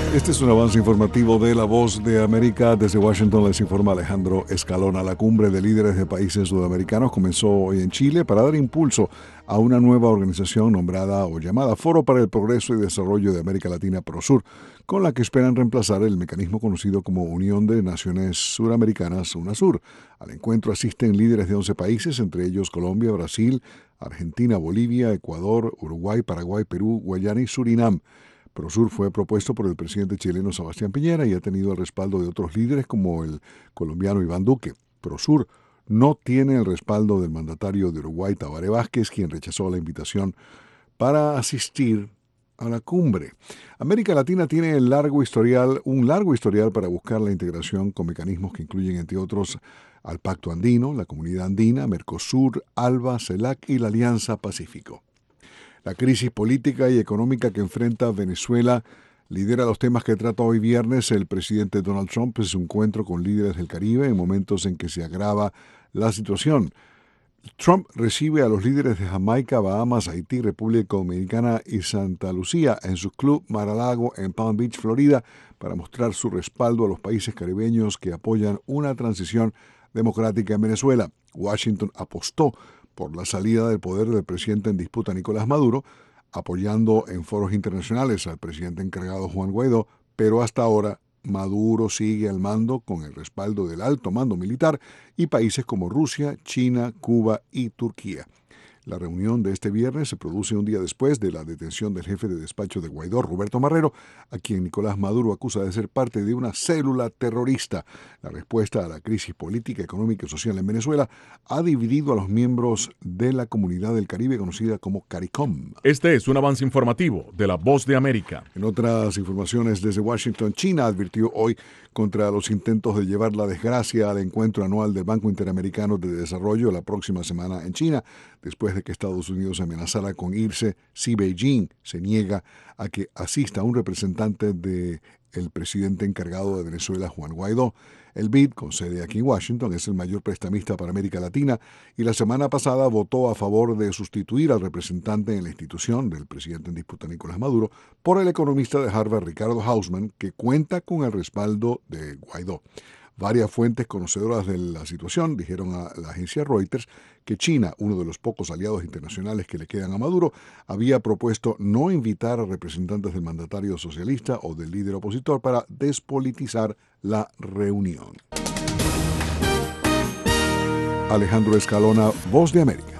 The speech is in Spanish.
Este es un avance informativo de La Voz de América. Desde Washington les informa Alejandro Escalona. La cumbre de líderes de países sudamericanos comenzó hoy en Chile para dar impulso a una nueva organización nombrada o llamada Foro para el Progreso y Desarrollo de América Latina Prosur, con la que esperan reemplazar el mecanismo conocido como Unión de Naciones Suramericanas, UNASUR. Al encuentro asisten líderes de 11 países, entre ellos Colombia, Brasil, Argentina, Bolivia, Ecuador, Uruguay, Paraguay, Perú, Guayana y Surinam. Prosur fue propuesto por el presidente chileno Sebastián Piñera y ha tenido el respaldo de otros líderes como el colombiano Iván Duque. Prosur no tiene el respaldo del mandatario de Uruguay, Tabaré Vázquez, quien rechazó la invitación para asistir a la cumbre. América Latina tiene un largo historial para buscar la integración con mecanismos que incluyen, entre otros, al Pacto Andino, la Comunidad Andina, Mercosur, ALBA, CELAC y la Alianza Pacífico. La crisis política y económica que enfrenta Venezuela lidera los temas que trata hoy viernes el presidente Donald Trump en su encuentro con líderes del Caribe en momentos en que se agrava la situación. Trump recibe a los líderes de Jamaica, Bahamas, Haití, República Dominicana y Santa Lucía en su club Mar-a-Lago en Palm Beach, Florida, para mostrar su respaldo a los países caribeños que apoyan una transición democrática en Venezuela. Washington apostó por la salida del poder del presidente en disputa Nicolás Maduro, apoyando en foros internacionales al presidente encargado Juan Guaidó, pero hasta ahora Maduro sigue al mando con el respaldo del alto mando militar y países como Rusia, China, Cuba y Turquía. La reunión de este viernes se produce un día después de la detención del jefe de despacho de Guaidó, Roberto Marrero, a quien Nicolás Maduro acusa de ser parte de una célula terrorista. La respuesta a la crisis política, económica y social en Venezuela ha dividido a los miembros de la comunidad del Caribe conocida como CARICOM. Este es un avance informativo de La Voz de América. En otras informaciones desde Washington, China advirtió hoy contra los intentos de llevar la desgracia al encuentro anual del Banco Interamericano de Desarrollo la próxima semana en China, después de que Estados Unidos amenazara con irse si Beijing se niega a que asista un representante del presidente encargado de Venezuela, Juan Guaidó. El BID, con sede aquí en Washington, es el mayor prestamista para América Latina y la semana pasada votó a favor de sustituir al representante en la institución del presidente en disputa Nicolás Maduro por el economista de Harvard, Ricardo Hausmann, que cuenta con el respaldo de Guaidó. Varias fuentes conocedoras de la situación dijeron a la agencia Reuters que China, uno de los pocos aliados internacionales que le quedan a Maduro, había propuesto no invitar a representantes del mandatario socialista o del líder opositor para despolitizar la reunión. Alejandro Escalona, Voz de América.